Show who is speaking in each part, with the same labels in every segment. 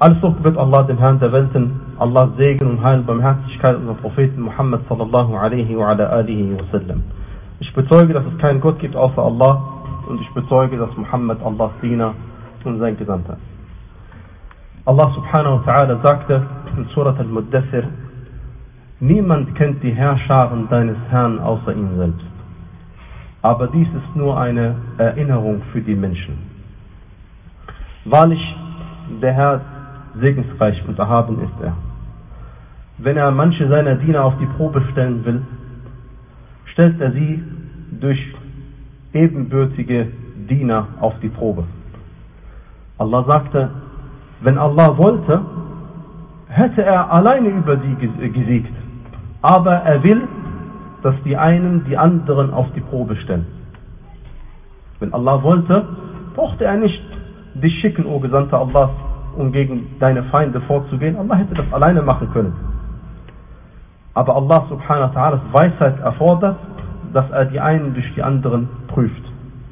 Speaker 1: Alles Lob gebührt Allah, dem Herrn der Welten, Allahs Segen und Heil und Barmherzigkeit unseres Propheten Muhammad sallallahu alaihi wa ala alihi wa sallam. Ich bezeuge, dass es keinen Gott gibt außer Allah und ich bezeuge, dass Muhammad Allahs Diener und sein Gesandter. Allah subhanahu wa ta'ala sagte in Surat al-Muddathir: Niemand kennt die Heerscharen deines Herrn außer ihm selbst. Aber dies ist nur eine Erinnerung für die Menschen. Wahrlich, der Herr segensreich und erhaben ist er. Wenn er manche seiner Diener auf die Probe stellen will, stellt er sie durch ebenbürtige Diener auf die Probe. Allah sagte, wenn Allah wollte, hätte er alleine über sie gesiegt. Aber er will, dass die einen die anderen auf die Probe stellen. Wenn Allah wollte, brauchte er nicht dich schicken, o Gesandter Allahs, um gegen deine Feinde vorzugehen. Allah hätte das alleine machen können. Aber Allah subhanahu wa ta'ala Weisheit erfordert, dass er die einen durch die anderen prüft.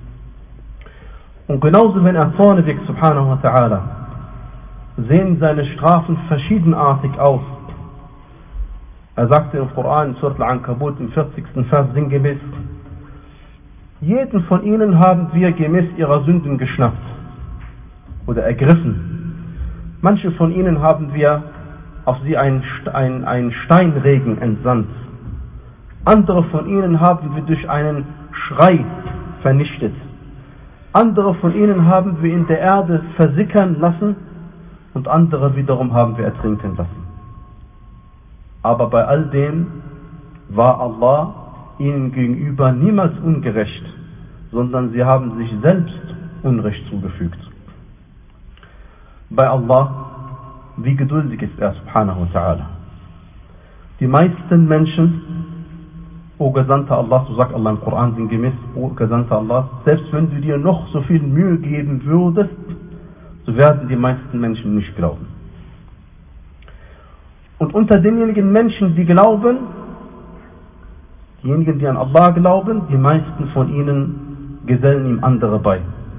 Speaker 1: Und genauso, wenn er zornig wird, subhanahu wa ta'ala, sehen seine Strafen verschiedenartig aus. Er sagte im Koran, in Surat Al-Ankabut, im 40. Vers sinngemäß: Jeden von ihnen haben wir gemäß ihrer Sünden geschnappt oder ergriffen. Manche von ihnen haben wir auf sie einen Steinregen entsandt. Andere von ihnen haben wir durch einen Schrei vernichtet. Andere von ihnen haben wir in der Erde versickern lassen und andere wiederum haben wir ertrinken lassen. Aber bei all dem war Allah ihnen gegenüber niemals ungerecht, sondern sie haben sich selbst Unrecht zugefügt. Bei Allah, wie geduldig ist er, subhanahu wa ta'ala. Die meisten Menschen, o Gesandter Allah, so sagt Allah im Koran sinngemäß, o Gesandter Allah, selbst wenn du dir noch so viel Mühe geben würdest, so werden die meisten Menschen nicht glauben. Und unter denjenigen Menschen, die glauben, diejenigen, die an Allah glauben, die meisten von ihnen gesellen ihm andere bei.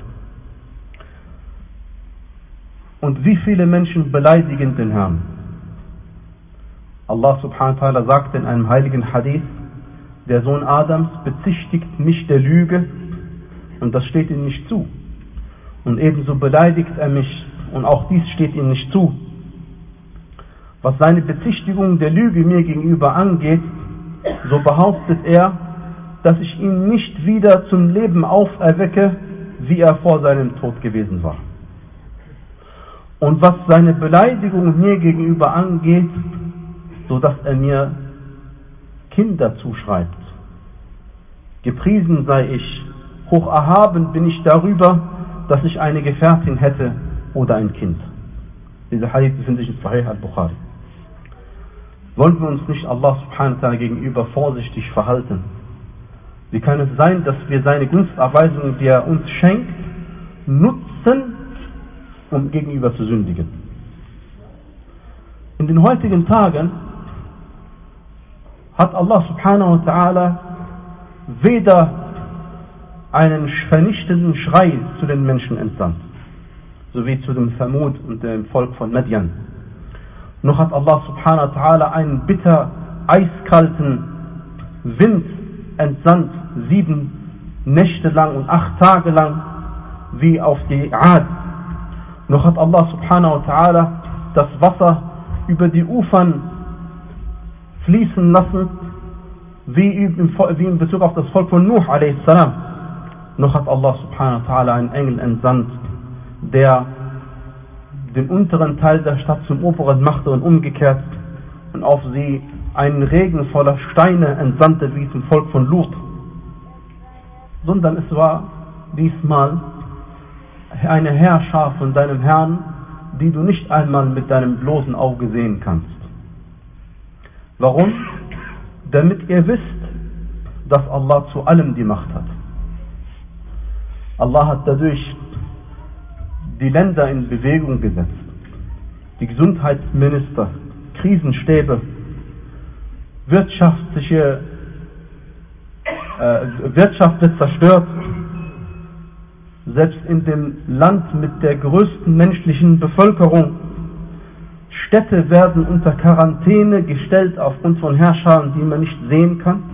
Speaker 1: Und wie viele Menschen beleidigen den Herrn? Allah subhanahu wa ta'ala sagt in einem heiligen Hadith: Der Sohn Adams bezichtigt mich der Lüge und das steht ihm nicht zu. Und ebenso beleidigt er mich und auch dies steht ihm nicht zu. Was seine Bezichtigung der Lüge mir gegenüber angeht, so behauptet er, dass ich ihn nicht wieder zum Leben auferwecke, wie er vor seinem Tod gewesen war. Und was seine Beleidigung mir gegenüber angeht, so dass er mir Kinder zuschreibt. Gepriesen sei ich, hoch erhaben bin ich darüber, dass ich eine Gefährtin hätte oder ein Kind. Dieser Hadith befindet sich in Sahih al-Bukhari. Wollen wir uns nicht Allah subhanahu wa ta'ala gegenüber vorsichtig verhalten? Wie kann es sein, dass wir seine Gunsterweisungen, die er uns schenkt, nutzen, um gegenüber zu sündigen? In den heutigen Tagen hat Allah subhanahu wa ta'ala weder einen vernichtenden Schrei zu den Menschen entsandt, so wie zu dem Thamud und dem Volk von Madian, noch hat Allah subhanahu wa ta'ala einen bitter eiskalten Wind entsandt, 7 Nächte lang und 8 Tage lang, wie auf die Ad. Noch hat Allah subhanahu wa ta'ala das Wasser über die Ufern fließen lassen, wie in Bezug auf das Volk von Nuh a.s. Noch hat Allah subhanahu wa ta'ala einen Engel entsandt, der den unteren Teil der Stadt zum oberen machte und umgekehrt und auf sie einen Regen voller Steine entsandte, wie zum Volk von Lut. Sondern es war diesmal eine Heerschar von deinem Herrn, die du nicht einmal mit deinem bloßen Auge sehen kannst. Warum? Damit ihr wisst, dass Allah zu allem die Macht hat. Allah hat dadurch die Länder in Bewegung gesetzt. Die Gesundheitsminister, Krisenstäbe, Wirtschaft wird zerstört. Selbst in dem Land mit der größten menschlichen Bevölkerung Städte werden unter Quarantäne gestellt aufgrund von Herrschern, die man nicht sehen kann.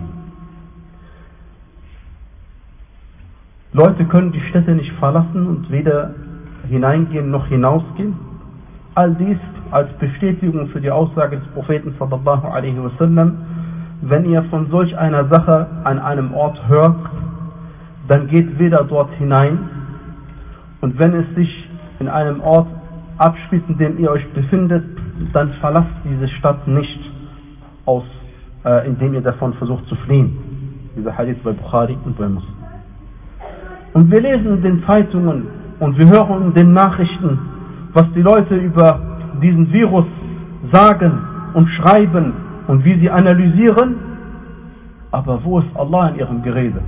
Speaker 1: Leute können die Städte nicht verlassen und weder hineingehen noch hinausgehen. All dies als Bestätigung für die Aussage des Propheten sallallahu alaihi wasallam: Wenn ihr von solch einer Sache an einem Ort hört, dann geht weder dort hinein, und wenn es sich in einem Ort abspielt, in dem ihr euch befindet, dann verlasst diese Stadt nicht, indem ihr davon versucht zu fliehen. Dieser Hadith bei Bukhari und bei Muslim. Und wir lesen in den Zeitungen und wir hören in den Nachrichten, was die Leute über diesen Virus sagen und schreiben und wie sie analysieren. Aber wo ist Allah in ihrem Gerede?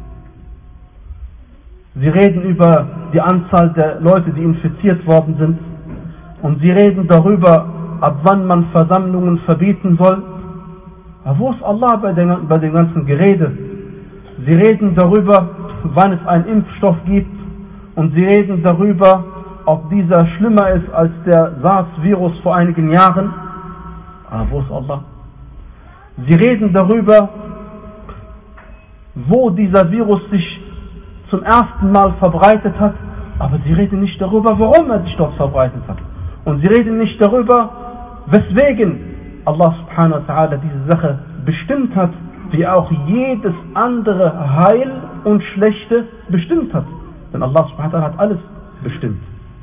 Speaker 1: Sie reden über die Anzahl der Leute, die infiziert worden sind, und sie reden darüber, ab wann man Versammlungen verbieten soll. Aber wo ist Allah bei dem ganzen Gerede? Sie reden darüber, wann es einen Impfstoff gibt, und sie reden darüber, ob dieser schlimmer ist als der SARS-Virus vor einigen Jahren. Aber wo ist Allah? Sie reden darüber, wo dieser Virus sich zum ersten Mal verbreitet hat, aber sie reden nicht darüber, warum er sich dort verbreitet hat. Und sie reden nicht darüber, weswegen Allah subhanahu wa ta'ala diese Sache bestimmt hat, wie auch jedes andere Heil und Schlechte bestimmt hat. Denn Allah subhanahu wa ta'ala hat alles bestimmt.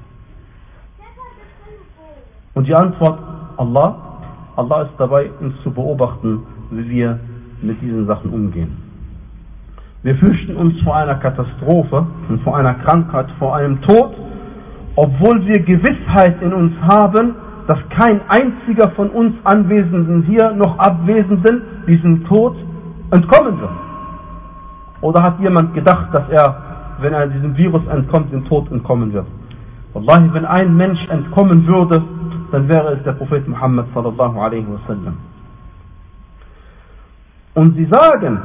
Speaker 1: Und die Antwort: Allah ist dabei, uns zu beobachten, wie wir mit diesen Sachen umgehen. Wir fürchten uns vor einer Katastrophe und vor einer Krankheit, vor einem Tod, obwohl wir Gewissheit in uns haben, dass kein einziger von uns Anwesenden hier noch Abwesenden diesem Tod entkommen wird. Oder hat jemand gedacht, dass er, wenn er diesem Virus entkommt, dem Tod entkommen wird? Wallahi, wenn ein Mensch entkommen würde, dann wäre es der Prophet Muhammad sallallahu alaihi wasallam. Und sie sagen,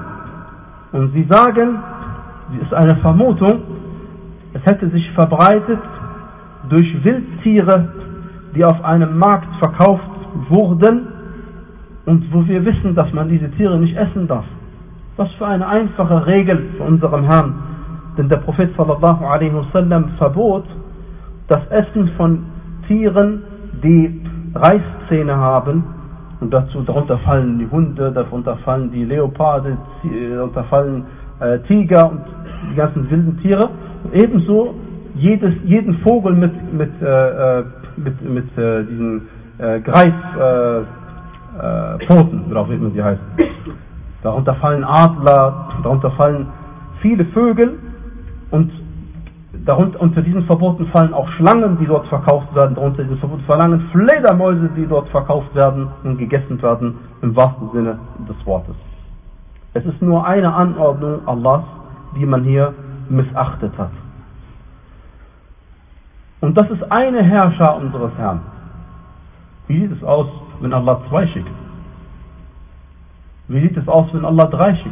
Speaker 1: es ist eine Vermutung, es hätte sich verbreitet durch Wildtiere, die auf einem Markt verkauft wurden und wo wir wissen, dass man diese Tiere nicht essen darf. Was für eine einfache Regel von unserem Herrn. Denn der Prophet sallallahu alaihi wasallam verbot das Essen von Tieren, die Reißzähne haben. Und darunter fallen die Hunde, darunter fallen die Leoparde, darunter fallen Tiger und die ganzen wilden Tiere. Und ebenso jeden Vogel mit diesen Greifpfoten, oder auch wie man sie heißt. Darunter fallen Adler, darunter fallen viele Vögel, und unter diesen Verboten fallen auch Schlangen, die dort verkauft werden. Darunter diesen Verboten fallen Fledermäuse, die dort verkauft werden und gegessen werden, im wahrsten Sinne des Wortes. Es ist nur eine Anordnung Allahs, die man hier missachtet hat. Und das ist eine Herrscher unseres Herrn. Wie sieht es aus, wenn Allah 2 schickt? Wie sieht es aus, wenn Allah 3 schickt?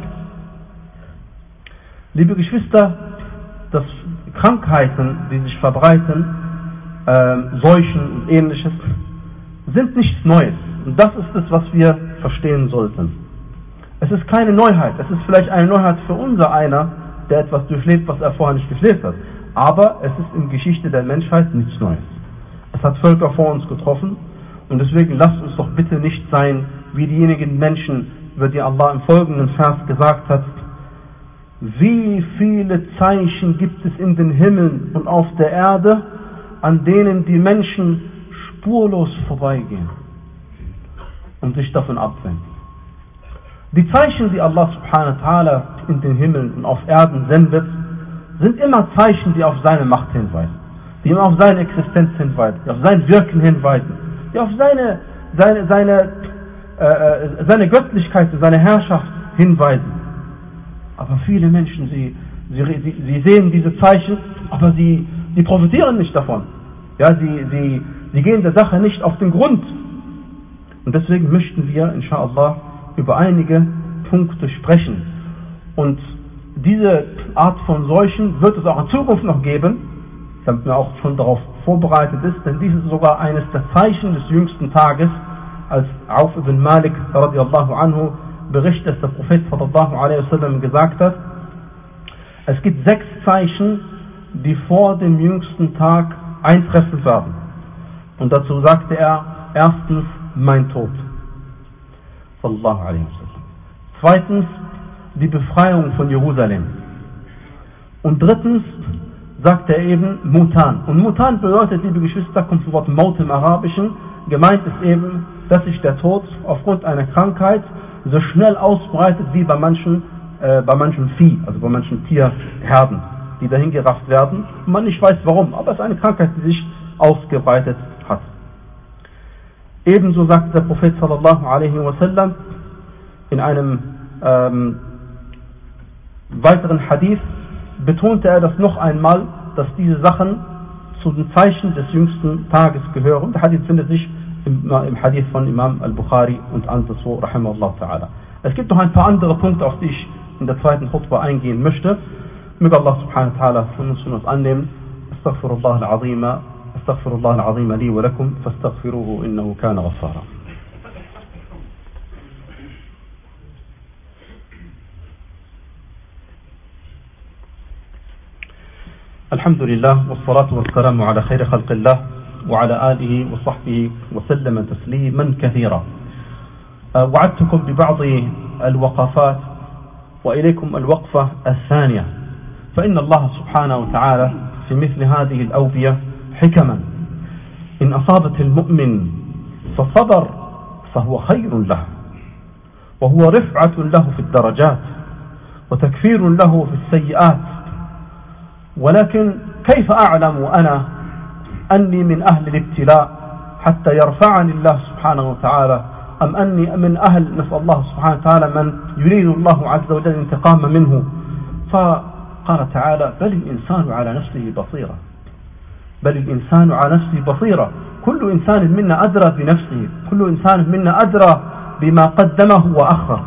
Speaker 1: Liebe Geschwister, dass Krankheiten, die sich verbreiten, Seuchen und ähnliches, sind nichts Neues. Und das ist es, was wir verstehen sollten. Es ist keine Neuheit. Es ist vielleicht eine Neuheit für unser einer, der etwas durchlebt, was er vorher nicht durchlebt hat. Aber es ist in der Geschichte der Menschheit nichts Neues. Es hat Völker vor uns getroffen, und deswegen lasst uns doch bitte nicht sein wie diejenigen Menschen, über die Allah im folgenden Vers gesagt hat: Wie viele Zeichen gibt es in den Himmeln und auf der Erde, an denen die Menschen spurlos vorbeigehen und sich davon abwenden. Die Zeichen, die Allah subhanahu wa ta'ala in den Himmeln und auf Erden sendet, sind immer Zeichen, die auf seine Macht hinweisen, die ihm auf seine Existenz hinweisen, die auf sein Wirken hinweisen, die auf seine Göttlichkeit, seine Herrschaft hinweisen. Aber viele Menschen, sie sehen diese Zeichen, aber sie profitieren nicht davon. Ja, sie gehen der Sache nicht auf den Grund. Und deswegen möchten wir, inshallah, über einige Punkte sprechen. Und diese Art von Seuchen wird es auch in Zukunft noch geben. damit man auch schon darauf vorbereitet ist, denn dies ist sogar eines der Zeichen des jüngsten Tages, als Auf ibn Malik radiallahu anhu berichtet, dass der Prophet sallallahu alaihi wasallam gesagt hat, es gibt 6 Zeichen, die vor dem jüngsten Tag eintreffen werden. Und dazu sagte er, erstens mein Tod, sallallahu alaihi wasallam. Zweitens die Befreiung von Jerusalem. Und drittens sagt er eben Mutan. Und Mutan bedeutet, liebe Geschwister, kommt vom Wort Maut im Arabischen. Gemeint ist eben, dass sich der Tod aufgrund einer Krankheit so schnell ausbreitet wie bei manchen Vieh, also bei manchen Tierherden, die dahin gerafft werden. Und man nicht weiß warum, aber es ist eine Krankheit, die sich ausgebreitet hat. Ebenso sagte der Prophet sallallahu alaihi wasallam in einem weiteren Hadith, betonte er das noch einmal, dass diese Sachen zu den Zeichen des jüngsten Tages gehören. Der Hadith findet sich im Hadith von Imam al-Bukhari und anderswo, rahimahullah ta'ala. Es gibt noch ein paar andere Punkte, auf die ich in der zweiten Khutbah eingehen möchte. Möge Allah subhanahu wa ta'ala von uns annehmen. Astaghfirullah al-azim li wa lakum, fastaghfiruhu innahu kana ghaffara. الحمد لله والصلاة والسلام على خير خلق الله وعلى آله وصحبه وسلم تسليما كثيرا. وعدتكم ببعض الوقفات وإليكم الوقفة الثانية، فإن الله سبحانه وتعالى في مثل هذه الأوبية حكما، إن أصابت المؤمن فصبر فهو خير له، وهو رفعة له في الدرجات وتكفير له في السيئات. ولكن كيف أعلم أنا أني من أهل الابتلاء حتى يرفعني الله سبحانه وتعالى، أم أني من أهل، نسأل الله سبحانه وتعالى، من يريد الله عز وجل الانتقام منه؟ فقال تعالى: بل الإنسان على نفسه بصيرة، بل الإنسان على نفسه بصيرة. كل إنسان منا أدرى بنفسه، كل إنسان منا أدرى بما قدمه وأخر.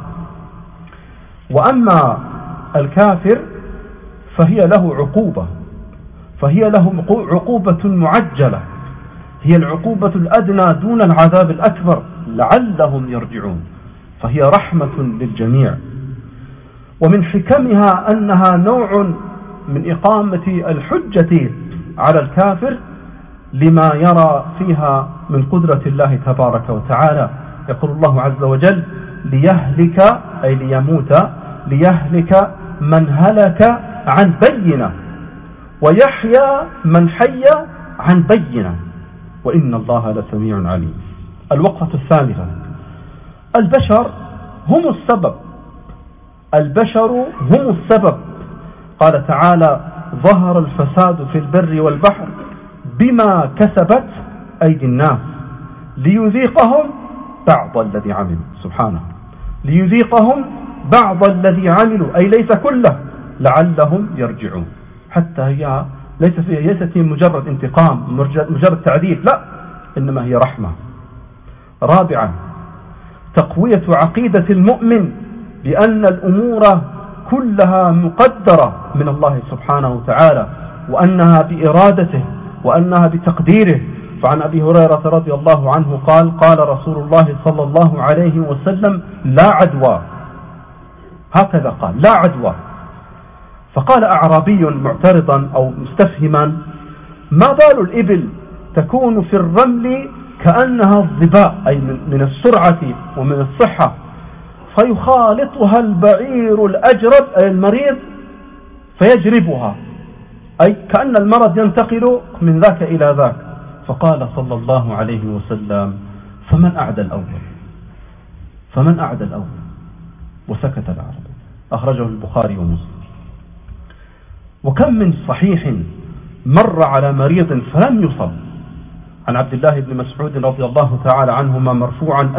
Speaker 1: وأما الكافر فهي له عقوبة، فهي له عقوبة معجلة، هي العقوبة الأدنى دون العذاب الأكبر لعلهم يرجعون، فهي رحمة للجميع. ومن حكمها أنها نوع من إقامة الحجة على الكافر لما يرى فيها من قدرة الله تبارك وتعالى. يقول الله عز وجل: ليهلك أي ليموت، ليهلك من هلك عن بينة ويحيى من حي عن بينة وإن الله لسميع عليم. الوقفة الثالثة: البشر هم السبب، البشر هم السبب. قال تعالى: ظهر الفساد في البر والبحر بما كسبت أيدي الناس ليذيقهم بعض الذي عملوا. سبحانه، ليذيقهم بعض الذي عملوا، أي ليس كله، لعلهم يرجعون. حتى هي ليست هي مجرد انتقام، مجرد تعذيب، لا، إنما هي رحمة. رابعا: تقوية عقيدة المؤمن بأن الأمور كلها مقدرة من الله سبحانه وتعالى، وأنها بإرادته وأنها بتقديره. فعن أبي هريرة رضي الله عنه قال: قال رسول الله صلى الله عليه وسلم: لا عدوى، هكذا قال: لا عدوى. فقال أعرابي معترضا أو مستفهما: ما بال الإبل تكون في الرمل كأنها الظباء، أي من السرعة ومن الصحة، فيخالطها البعير الأجرب أي المريض فيجربها، أي كأن المرض ينتقل من ذاك إلى ذاك. فقال صلى الله عليه وسلم: فمن أعدى الأول، فمن أعدى الأول. وسكت العربي. أخرجه البخاري ومسلم. وكم من صحيح مر على مريض فلم يصب. عن عبد الله بن مسعود رضي الله تعالى عنهما مرفوعا: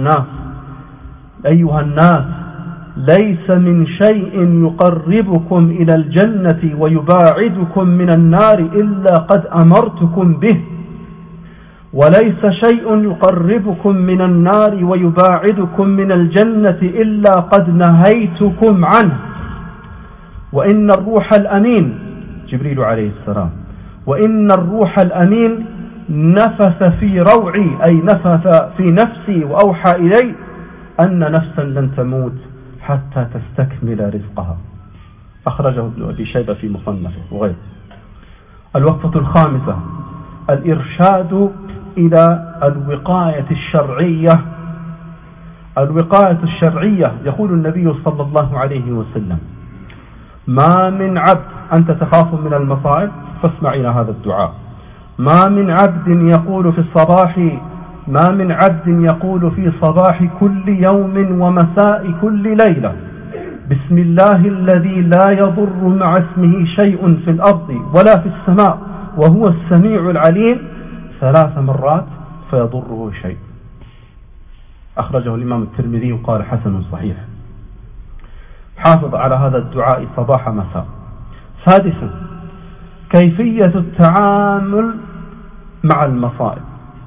Speaker 1: أيها الناس ليس من شيء يقربكم إلى الجنة ويباعدكم من النار إلا قد أمرتكم به، وليس شيء يقربكم من النار ويباعدكم من الجنة إلا قد نهيتكم عنه. وإن الروح الأمين جبريل عليه السلام وإن الروح الأمين نفث في روعي، أي نفث في نفسي وأوحى إلي أن نفسا لن تموت حتى تستكمل رزقها. أخرجه ابن أبي شيبة في مصنفه وغيره. الوقفة الخامسة: الإرشاد إلى الوقاية الشرعية. الوقاية الشرعية، يقول النبي صلى الله عليه وسلم: ما من عبد، أنت تخاف من المصائب فاسمع إلى هذا الدعاء، ما من عبد يقول في الصباح، ما من عبد يقول في صباح كل يوم ومساء كل ليلة: بسم الله الذي لا يضر مع اسمه شيء في الأرض ولا في السماء وهو السميع العليم 3 مرات فيضره شيء. أخرجه الإمام الترمذي وقال حسن صحيح. حافظ على هذا الدعاء صباح مساء. سادسا: كيفية التعامل مع المصائب.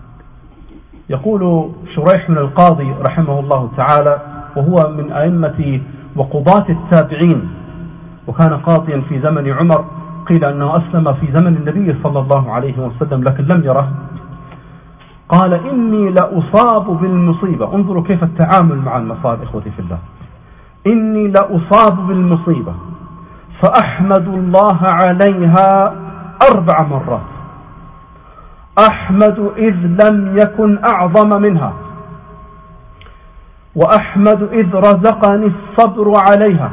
Speaker 1: يقول شريح من القاضي رحمه الله تعالى، وهو من أئمة وقضاة التابعين، وكان قاضيا في زمن عمر، قيل أنه أسلم في زمن النبي صلى الله عليه وسلم لكن لم يره. قال: إني لأصاب بالمصيبة. انظروا كيف التعامل مع المصائب إخوتي في الله. إني لأصاب بالمصيبة فأحمد الله عليها 4 مرات، أحمد إذ لم يكن أعظم منها، وأحمد إذ رزقني الصبر عليها،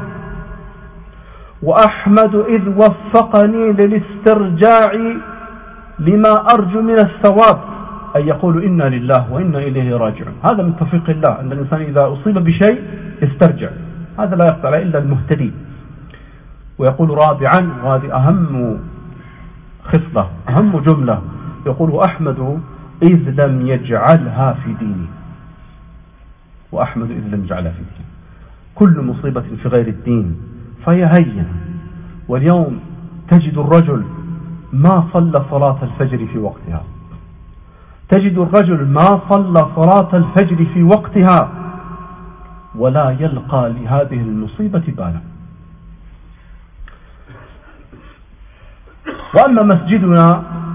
Speaker 1: وأحمد إذ وفقني للاسترجاع لما أرجو من الثواب. أن يقول إنا لله وإنا إليه راجعون. هذا من توفيق الله، أن الإنسان إذا أصيب بشيء يسترجع، هذا لا يقطع إلا المهتدي. ويقول رابعا، وهذه أهم خصلة أهم جملة، يقول: أحمد إذ لم يجعلها في ديني، وأحمد إذ لم يجعلها في ديني. كل مصيبة في غير الدين فهي هينة. واليوم تجد الرجل ما صلى صلاة الفجر في وقتها، تجد الرجل ما صلى صلاة الفجر في وقتها ولا يلقى لهذه المصيبة بالا. وأما مسجدنا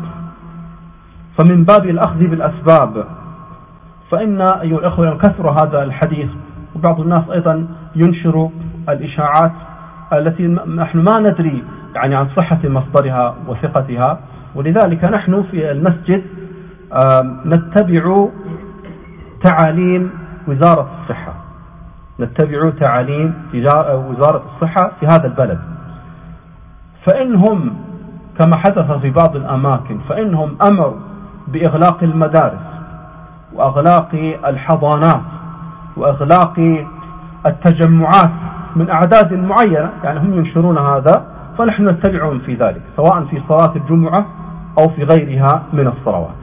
Speaker 1: فمن باب الأخذ بالأسباب، فإن أيها الأخوة كثر هذا الحديث، وبعض الناس أيضا ينشر الإشاعات التي نحن ما ندري يعني عن صحة مصدرها وثقتها. ولذلك نحن في المسجد نتبع تعاليم وزارة الصحة، نتبع تعاليم وزارة الصحة في هذا البلد. فإنهم كما حدث في بعض الأماكن، فإنهم أمروا بإغلاق المدارس وإغلاق الحضانات وإغلاق التجمعات من أعداد معينة، يعني هم ينشرون هذا فنحن نتبعهم في ذلك، سواء في صلاة الجمعة أو في غيرها من الصلوات.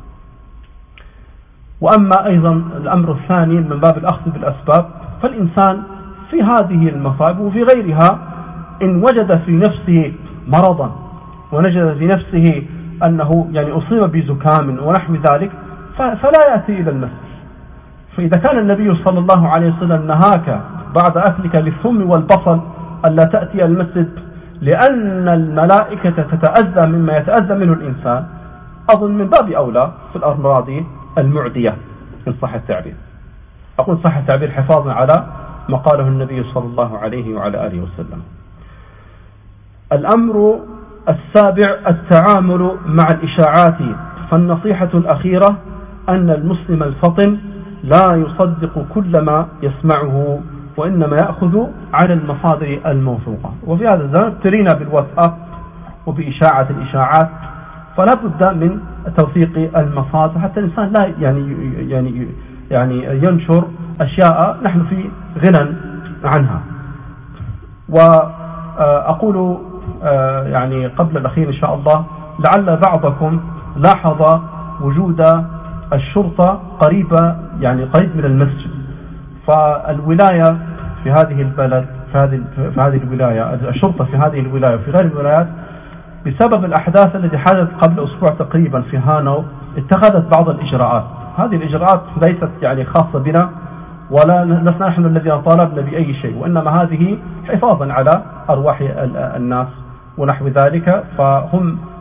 Speaker 1: وأما أيضا الأمر الثاني من باب الأخذ بالأسباب، فالإنسان في هذه المصائب وفي غيرها إن وجد في نفسه مرضا ونجد في نفسه أنه يعني أصيب بزكام ونحو ذلك فلا يأتي إلى المسجد. فإذا كان النبي صلى الله عليه وسلم نهاك بعد أكلك للثوم والبصل ألا تأتي المسجد لأن الملائكة تتأذى مما يتأذى منه الإنسان، أظن من باب أولى في الأمراض المعدية إن صح التعبير. أقول صح التعبير حفاظا على ما قاله النبي صلى الله عليه وعلى آله وسلم. الأمر السابع: التعامل مع الإشاعات. فالنصيحة الأخيرة أن المسلم الفطن لا يصدق كل ما يسمعه، وإنما يأخذ على المصادر الموثوقة. وفي هذا الزمن ابتلينا بالواتساب وبإشاعة الإشاعات، فلا بد من توثيق المصادر حتى الإنسان لا يعني ينشر أشياء نحن في غنى عنها. وأقول يعني قبل الأخير إن شاء الله، لعل بعضكم لاحظ وجود الشرطة قريبة يعني قريب من المسجد. فالولاية في هذه البلد في هذه الولاية، الشرطة في هذه الولاية وفي غير الولايات بسبب الأحداث التي حدثت قبل أسبوع تقريبا في هانو اتخذت بعض الإجراءات. هذه الإجراءات ليست يعني خاصة بنا ولا لسنا نحن الذين طالبنا بأي شيء، وإنما هذه حفاظا على أرواح الناس ونحو ذلك. فهم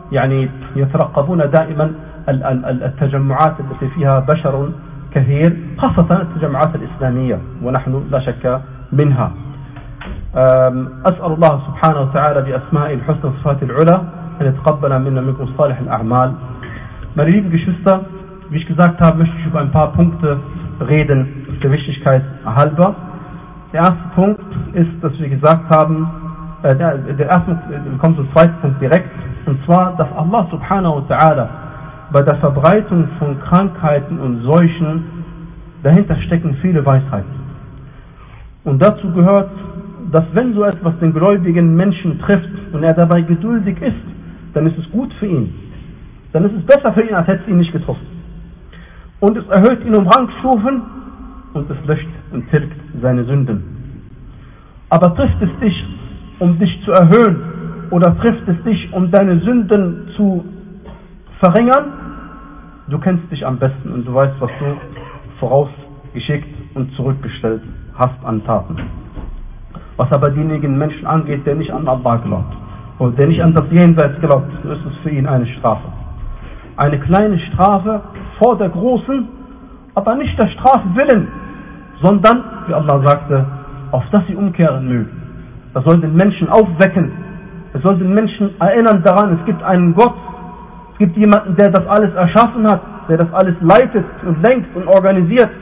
Speaker 1: يعني يترقبون دائما التجمعات التي فيها بشر كثير، خاصة التجمعات الإسلامية، ونحن لا شك منها. أسأل الله سبحانه وتعالى بأسمائه الحسنى وصفاته العلى أن يتقبل منا منكم صالح الأعمال. Meine lieben Geschwister, wie ich gesagt habe, möchte ich über ein paar Punkte reden, der Wichtigkeit halber. Der erste Punkt ist, dass wir gesagt haben, wir kommen zum zweiten Punkt direkt, und zwar, dass Allah subhanahu wa ta'ala bei der Verbreitung von Krankheiten und Seuchen, dahinter stecken viele Weisheiten. Und dazu gehört, dass wenn so etwas den gläubigen Menschen trifft und er dabei geduldig ist, dann ist es gut für ihn. Dann ist es besser für ihn, als hätte es ihn nicht getroffen. Und es erhöht ihn um Rangstufen und es löscht und tilgt seine Sünden. Aber trifft es dich, um dich zu erhöhen, oder trifft es dich, um deine Sünden zu verringern? Du kennst dich am besten und du weißt, was du vorausgeschickt und zurückgestellt hast an Taten. Was aber diejenigen Menschen angeht, der nicht an Allah glaubt oder der nicht an das Jenseits glaubt, so ist es für ihn eine Strafe. Eine kleine Strafe vor der großen, aber nicht der Strafe willen, sondern, wie Allah sagte, auf das sie umkehren mögen. Das soll den Menschen aufwecken. Es soll den Menschen erinnern daran, es gibt einen Gott, es gibt jemanden, der das alles erschaffen hat, der das alles leitet und lenkt und organisiert.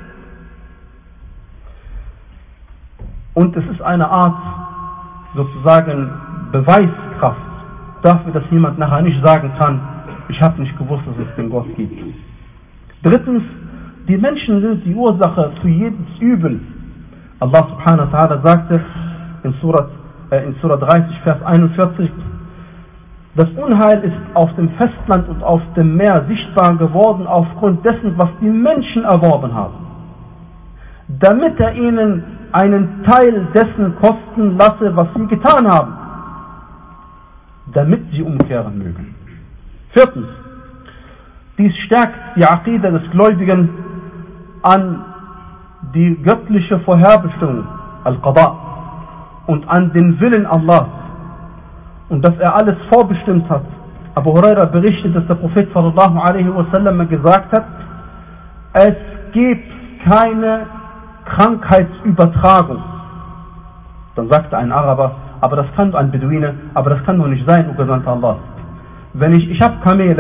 Speaker 1: Und es ist eine Art, sozusagen, Beweiskraft dafür, dass jemand nachher nicht sagen kann, ich habe nicht gewusst, dass es den Gott gibt. Drittens, die Menschen sind die Ursache für jedes Übel. Allah subhanahu wa ta'ala sagte in Surah 30, Vers 41, das Unheil ist auf dem Festland und auf dem Meer sichtbar geworden aufgrund dessen, was die Menschen erworben haben, damit er ihnen einen Teil dessen kosten lasse, was sie getan haben, damit sie umkehren mögen. Viertens, dies stärkt die Aqida des Gläubigen an die göttliche Vorherbestimmung, Al-Qada, und an den Willen Allahs und dass er alles vorbestimmt hat. Abu Huraira berichtet, dass der Prophet sallallahu alaihi wasallam gesagt hat, es gibt keine Krankheitsübertragung. Dann sagte ein Araber, aber das kann ein Beduine, aber das kann doch nicht sein, o Gesandter Allah. Ich habe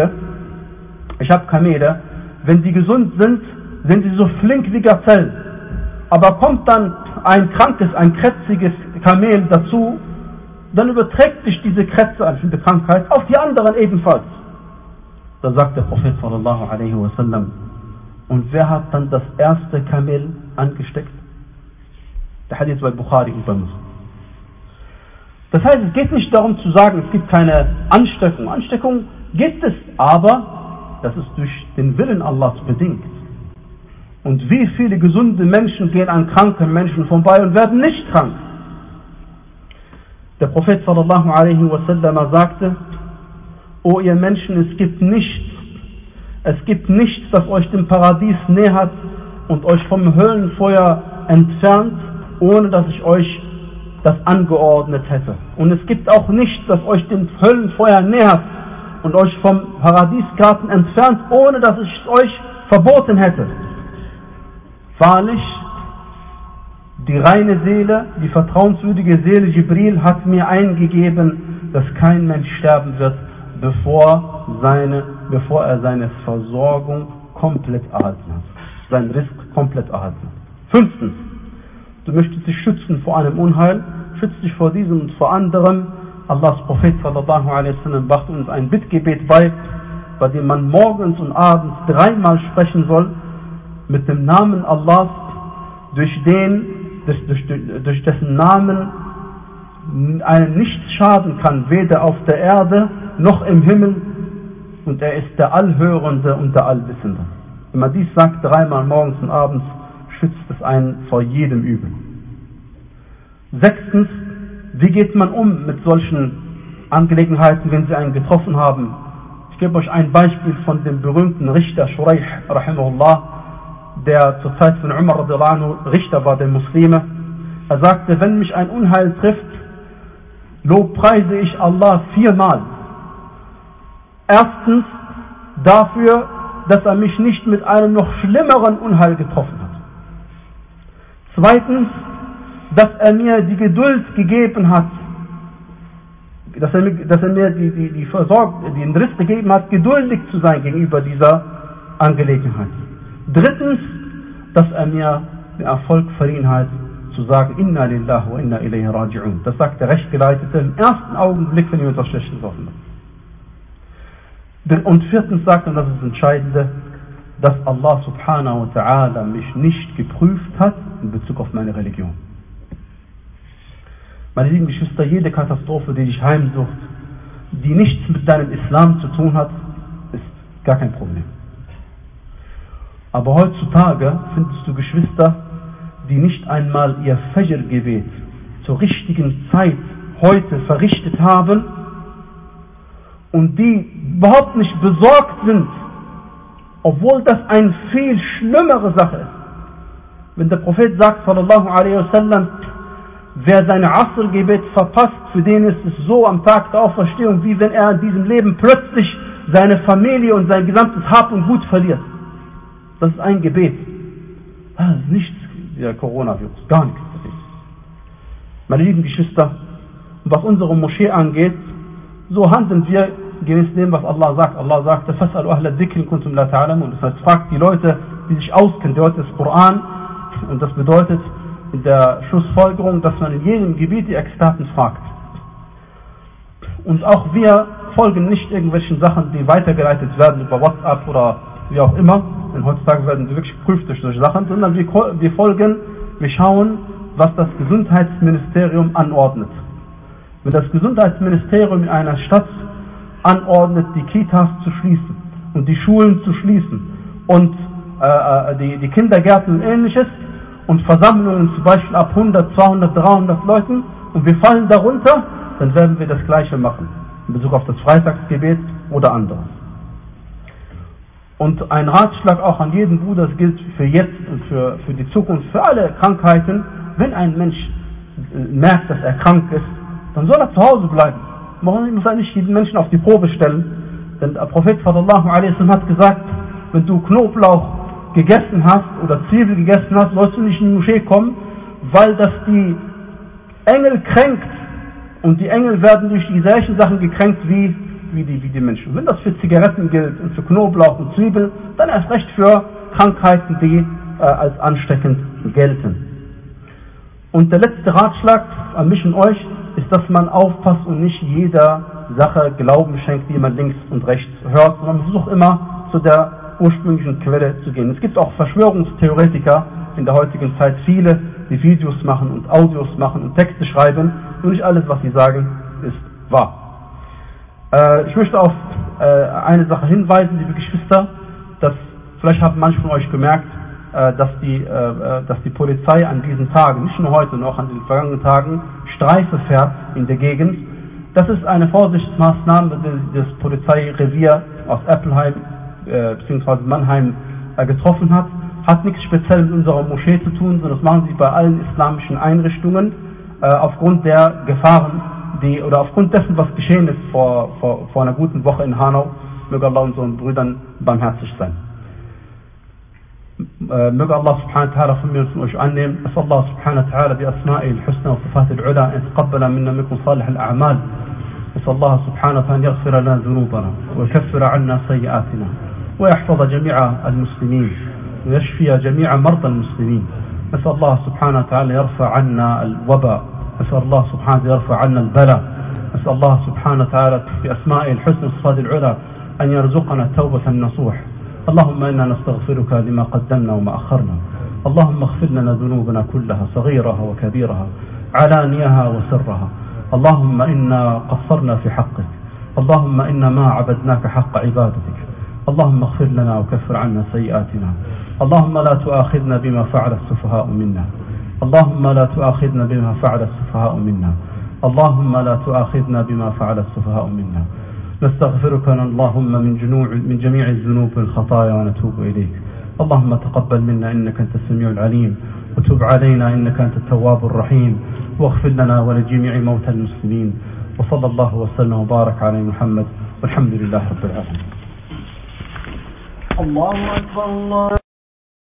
Speaker 1: Kamele, wenn die gesund sind sie so flink wie Gazellen. Aber kommt dann ein krankes, ein krätziges Kamel dazu, dann überträgt sich diese Krätze, also die Krankheit, auf die anderen ebenfalls. Da sagt der Prophet sallallahu alaihi wasallam, und wer hat dann das erste Kamel angesteckt? Der Hadith bei Bukhari und bei Muslim. Das heißt, es geht nicht darum zu sagen, es gibt keine Ansteckung. Ansteckung gibt es, aber das ist durch den Willen Allahs bedingt. Und wie viele gesunde Menschen gehen an kranken Menschen vorbei und werden nicht krank? Der Prophet sallallahu alaihi wasallam sagte, o ihr Menschen, es gibt nichts, das euch dem Paradies nähert und euch vom Höllenfeuer entfernt, ohne dass ich euch das angeordnet hätte. Und es gibt auch nichts, das euch dem Höllenfeuer nähert und euch vom Paradiesgarten entfernt, ohne dass ich es euch verboten hätte. Wahrlich, die reine Seele, die vertrauenswürdige Seele Jibril hat mir eingegeben, dass kein Mensch sterben wird, bevor er seine Versorgung komplett erhalten hat, sein Risk komplett erhalten hat. Fünftens, du möchtest dich schützen vor einem Unheil, schützt dich vor diesem und vor anderem. Allahs Prophet sallallahu alaihi wasallam brachte uns ein Bittgebet bei dem man morgens und abends 3-mal sprechen soll, mit dem Namen Allahs, durch dessen Namen einem nichts schaden kann, weder auf der Erde noch im Himmel, und er ist der Allhörende und der Allwissende. Wenn man dies sagt 3-mal morgens und abends, schützt es einen vor jedem Übel. 6. Wie geht man um mit solchen Angelegenheiten, wenn sie einen getroffen haben? Ich gebe euch ein Beispiel von dem berühmten Richter Shuraih rahimahullah, der zur Zeit von Umar radiallahu anhu Richter war der Muslime. Er sagte, wenn mich ein Unheil trifft, lobpreise ich Allah 4-mal. Erstens dafür, dass er mich nicht mit einem noch schlimmeren Unheil getroffen hat. Zweitens, dass er mir die Geduld gegeben hat, dass er mir den Riss gegeben hat, geduldig zu sein gegenüber dieser Angelegenheit. Drittens, dass er mir den Erfolg verliehen hat, zu sagen, Inna lillahi wa inna ilayhi raji'un. Das sagt der Rechtgeleitete im ersten Augenblick, wenn ihm etwas Schlechtes offen wird. Und viertens sagt, und das ist das Entscheidende, dass Allah subhanahu wa ta'ala mich nicht geprüft hat in Bezug auf meine Religion. Meine lieben Geschwister, jede Katastrophe, die dich heimsucht, die nichts mit deinem Islam zu tun hat, ist gar kein Problem. Aber heutzutage findest du Geschwister, die nicht einmal ihr Fajr-Gebet zur richtigen Zeit heute verrichtet haben und die überhaupt nicht besorgt sind, obwohl das eine viel schlimmere Sache ist. Wenn der Prophet sagt, sallallahu alaihi wasallam, wer seine Asr-Gebet verpasst, für den ist es so am Tag der Auferstehung, wie wenn er in diesem Leben plötzlich seine Familie und sein gesamtes Hab und Gut verliert. Das ist ein Gebet. Das ist nichts, der Coronavirus, gar nichts. Meine lieben Geschwister, was unsere Moschee angeht, so handeln wir gemäß dem, was Allah sagt. Allah sagte, فَاسْأَلُوا أَهْلَ الذِّكْرِ إِن كُنتُمْ لَا تَعْلَمُونَ. Das heißt, fragt die Leute, die sich auskennen. Der Ort ist Koran und das bedeutet in der Schlussfolgerung, dass man in jedem Gebiet die Experten fragt. Und auch wir folgen nicht irgendwelchen Sachen, die weitergeleitet werden über WhatsApp oder wie auch immer, denn heutzutage werden sie wirklich geprüft durch solche Sachen, sondern wir schauen, was das Gesundheitsministerium anordnet. Wenn das Gesundheitsministerium in einer Stadt anordnet, die Kitas zu schließen und die Schulen zu schließen und die Kindergärten und ähnliches und Versammlungen zum Beispiel ab 100, 200, 300 Leuten und wir fallen darunter, dann werden wir das Gleiche machen in Bezug auf das Freitagsgebet oder anderes. Und ein Ratschlag auch an jeden Bruder, das gilt für jetzt und für die Zukunft, für alle Krankheiten, wenn ein Mensch merkt, dass er krank ist, dann soll er zu Hause bleiben. Man muss nicht jeden Menschen auf die Probe stellen, denn der Prophet sallallahu alaihi wasallam hat gesagt, wenn du Knoblauch gegessen hast oder Zwiebel gegessen hast, sollst du nicht in die Moschee kommen, weil das die Engel kränkt und die Engel werden durch die gleichen Sachen gekränkt wie die Menschen. Und wenn das für Zigaretten gilt und für Knoblauch und Zwiebel, dann erst recht für Krankheiten, die als ansteckend gelten. Und der letzte Ratschlag an mich und euch ist, dass man aufpasst und nicht jeder Sache Glauben schenkt, die man links und rechts hört, sondern man versucht immer zu der ursprünglichen Quelle zu gehen. Es gibt auch Verschwörungstheoretiker in der heutigen Zeit, viele, die Videos machen und Audios machen und Texte schreiben und nicht alles, was sie sagen, ist wahr. Ich möchte auf eine Sache hinweisen, liebe Geschwister, dass vielleicht haben manche von euch gemerkt, dass die Polizei an diesen Tagen, nicht nur heute, sondern auch an den vergangenen Tagen, Streife fährt in der Gegend. Das ist eine Vorsichtsmaßnahme, die das Polizeirevier aus Eppelheim bzw. Mannheim getroffen hat. Hat nichts speziell mit unserer Moschee zu tun, sondern das machen sie bei allen islamischen Einrichtungen aufgrund der Gefahren, oder aufgrund dessen, was geschehen ist vor einer guten Woche in Hanau. Möge Allah unseren Brüdern barmherzig sein. Möge Allah subhanahu wa ta'ala von mir und von euch annehmen. As'al Allah subhanahu wa ta'ala bi asma'i al-husna wa sifati al-ula an yataqabbala minna minkum salih al-a'mal. أسأل الله سبحانه وتعالى أن يغفر لنا ذنوبنا ويكفر عنا سيئاتنا ويحفظ جميع المسلمين ويشفي جميع مرضى المسلمين. نسأل الله سبحانه وتعالى يرفع عنا الوباء. نسأل الله سبحانه وتعالى يرفع عنا البلاء. نسأل الله سبحانه وتعالى بأسمائه الحسنى وصفاته العلى أن يرزقنا توبة نصوح. اللهم إنا نستغفرك لما قدمنا وما أخرنا. اللهم اغفر لنا ذنوبنا كلها صغيرها وكبيرها علانيها وسرها. اللهم إنا قصرنا في حقك. اللهم إنا ما عبدناك حق عبادتك. اللهم اغفر لنا وكفر عنا سيئاتنا. اللهم لا تؤاخذنا بما فعل السفهاء منا. اللهم لا تؤاخذنا بما فعل السفهاء منا. اللهم لا تؤاخذنا بما فعل السفهاء منا. نستغفرك اللهم من جميع الذنوب والخطايا ونتوب إليك. اللهم تقبل منا إنك أنت السميع العليم وتب علينا إنك أنت التواب الرحيم واغفر لنا ولجميع موتى المسلمين. وصلى الله وسلم وبارك على محمد Alhamdulillah Rabbil Alamin.
Speaker 2: الله أكبر الله